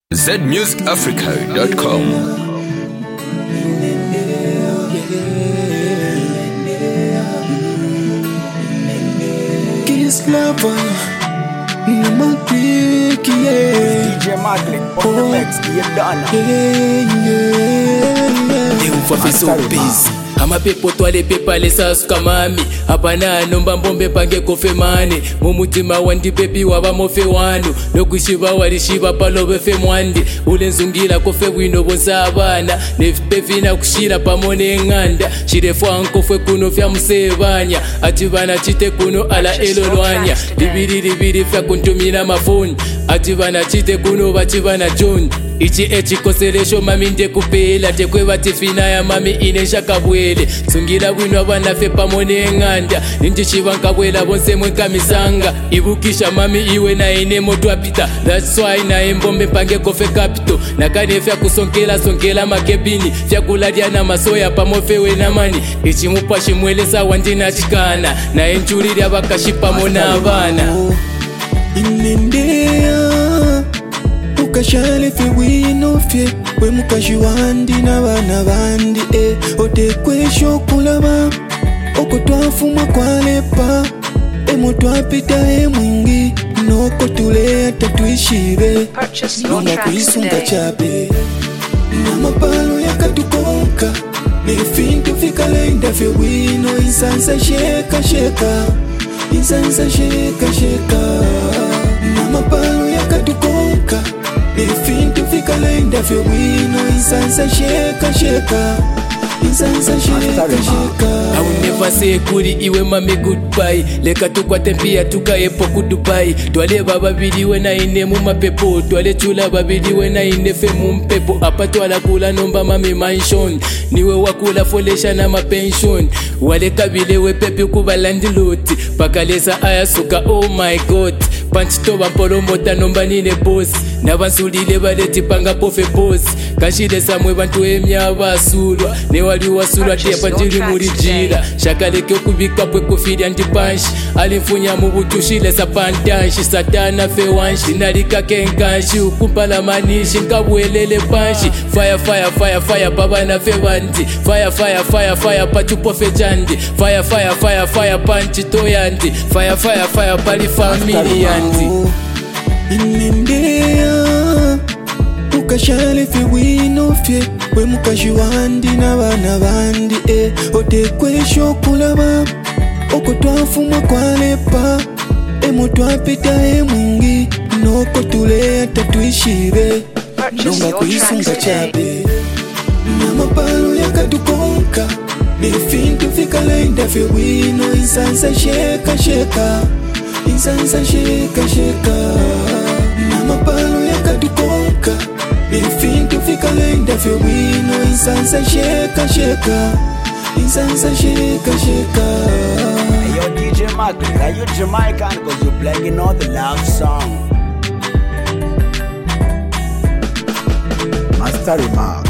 zmusicafrica.com. Kiss lover, no more quick, yeah. DJ Madlin, on the mix, you done. They for be so busy. Amapepo twale pepa lesa sukamami Abana nomba mbombe pange kofe mani Mumutima wandi pepi waba mofe wanu Nokushiba warishiba palo befe mwandi Ule nzungila kofe wino bonsa abana Nefpefina kushira pamone nganda Shirefwa nkofwe kuno fya musebanya Atibana chite kuno ala elolwanya Libiri fya kuntumina mafoni Atibana chite kuno bachibana John Ichi echikoselesho mami nde kupela Tekwe batifina ya mami inesha kabwele Sungira wino abanafe pamone nganda Ninjishiva nkabwela bonse mwenka misanga Ibukisha mami iwe na ine motu apita That's why na embombe pange kofe kapito Nakane fya kusonkela makebini Fya kuladia na masoya pamofewe na mani Ichi mupashi mwelesa wandina chikana Na enchuriri abakashipa mona abana Inendea Ukashale fe wino fye We mukashi wandi na bana bandi Otekwe shokulaba Oko twafuma kwalepa Emo twapita mwingi Noko tule tatuishibe Nunga kuisunga chabe Namapalo ya katukonka Nefintu fika lenda fe wino Insansa sheka Insansa sheka Namapalo ya katukonka Nefintu fika lenda fe wino Insansa sheka I will never say kuri iwe mami goodbye Leka tukwate mpia tukaepo kudubai Twale bababili wena ine mumapepo Twale chula babili wena ine fe mumpepo Apa twala kula nomba mami mansion Niwe wakula folesha na mapension Wale kabile we pepe kubalandiloti Pakalesa ayasuka oh my god Panchi toba mpolo mota nomba nine boss Nabansulile baleti panga pofe boss Kashile samwe bantu emya basulwa Newali wasulwa tepa njiri murijira Shakaleke okubika pwe kufiri antipanshi Alinfunya mubutushile sa pantanshi Satana fe wanshi Nalika kenkanshi Ukumpala manishi nkabwelele panshi Fire baba na fe bandi Fire patupo fe jandi Fire panchi toyandi Fire pali family yandi Inendea Ukashale fe wino fye We mukashi wandi na bana bandi Otekwe shokulaba Oko twafuma kwalepa Emo twapita mwingi Noko tule tatuishibe Nunga kuisunga chabe Namapalo ya katukonka Nefintu fika lenda fe wino Insansa sheka Insansa sheka Namapalo ya katukonka Nefintu fika lenda fe wino Insansa sheka Insansa sheka Hey yo DJ Madlin, are you Jamaican? Cause you playing all the love song. Master Remark.